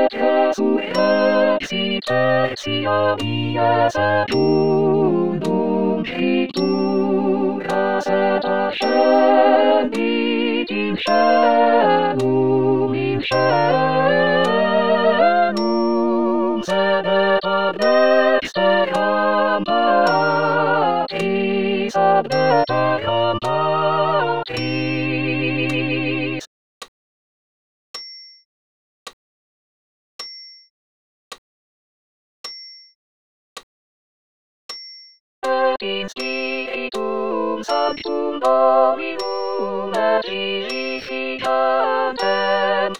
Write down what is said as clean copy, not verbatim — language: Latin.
resurrexit mia saturnum picturas et ascendit in caelum, sed et ad exteram patris, ad veteram patris. Et in spiritum sanctum Dominum et vivificantem